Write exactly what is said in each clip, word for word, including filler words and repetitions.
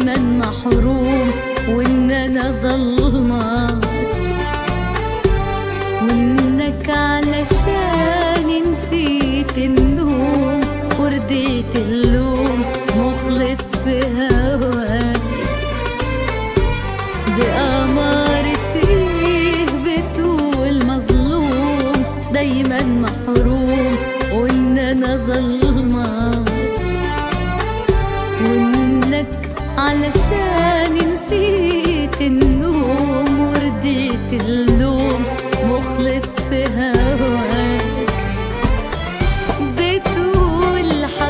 دايما محروم، وان انا ظلمك، وانك علشان نسيت النوم ورديت اللوم مخلص في هواك. بأمارة ايه بتقول مظلوم دايما محروم، وان انا ظلمك، وانك علشان نسيت النوم ورديت اللوم مخلص في هواك. بتقول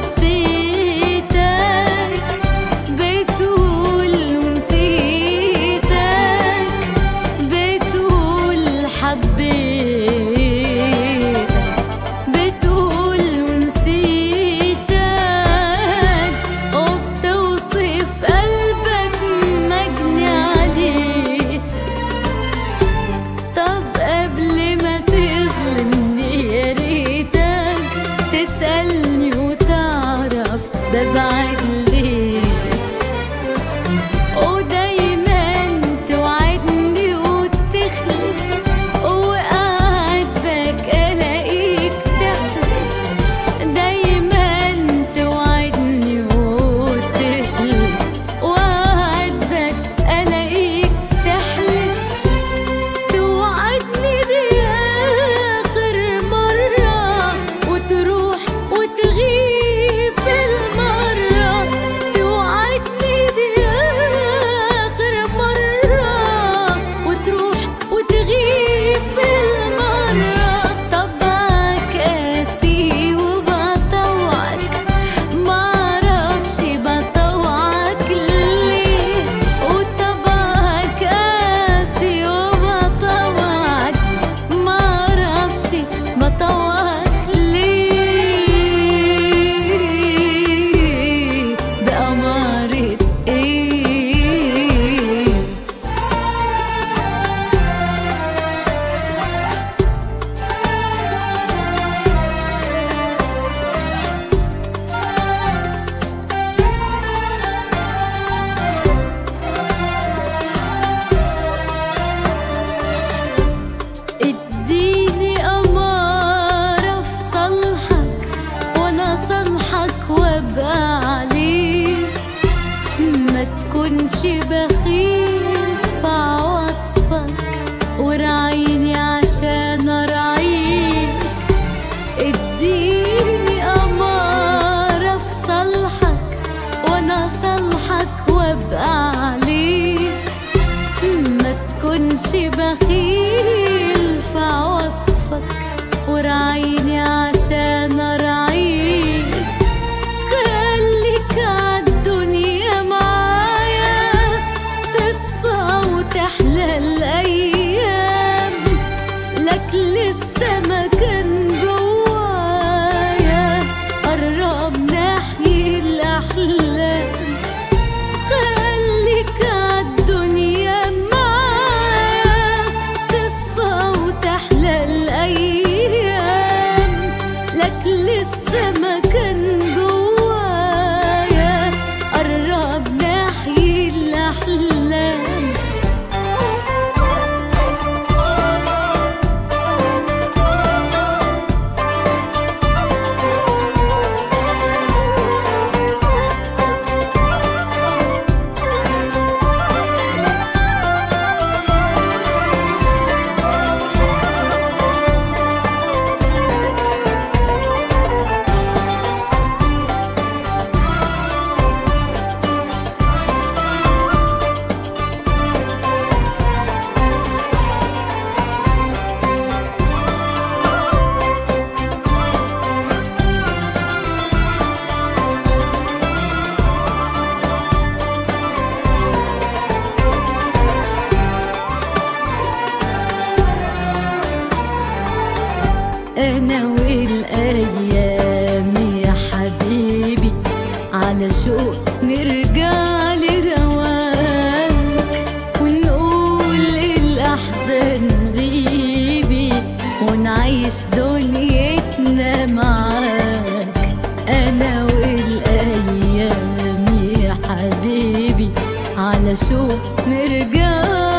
حبيتك، بتقول ونسيتك، بتقول حبيتك، بتقول ونسيتك، وبتوصف قلبك مجني عليه. طب قبل ما تظلمني يا ريتك تسألني وتعرف ببعد ليه، ودايما توعدني وتخلف، وقعدك الاقيك تحلف. دايما توعدني وتخلف، وقعدك الاقيك تحلف. توعدني دي آخر مرة وتروح وتغيب بالمرة. توعدني دي آخر مرة وتروح وتغيب بالمرة. طبعك قاسي وبطوعك، معرفش بطوعك ليه. وطبعك قاسي وبطوعك، معرفش بطوعك ليه. بأمارة ايه؟ اديني أمارة في صالحك وانا صالحك وابقى عليك. ما تكونش بخيل بعواطفك، وراعيني عشان ارعيك. اديني أمارة في صالحك وانا صالحك وابقى عليك. ما تكونش بخيل في عواطفك، وراعيني عشان ارعيك. خليك عالدنيا معايا تصفى وتحلى الايام. لك لسه مكان جوايا، قرب ناحية الاحلام. خليك عالدنيا معايا تصفى وتحلى الايام. لك لسه مكان جوايا، قرب ناحية الاحلام. أنا والأيام يا حبيبي على شوق نرجع لدواك، ونقول الأحزان غيبي ونعيش دنيتنا معاك. أنا والأيام يا حبيبي حبيبي على شوق نرجع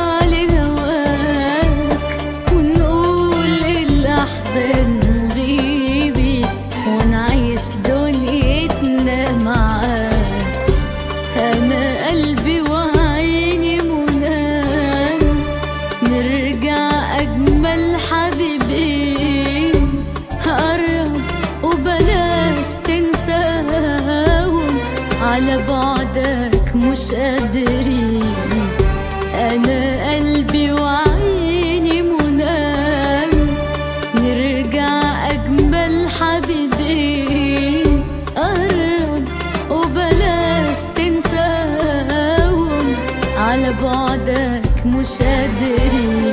لهواك ونقول للأحزان غيبي ونعيش دنيتنا معاك. أنا قلبي وعيني مناك نرجع أجمل حبيبين. قرب وبلاش تنساهم على بعدك مش قادرين. أنا قلبي وعيني مناك نرجع أجمل حبيبين. قرب وبلاش تنساهم على بعدك مش قادرين.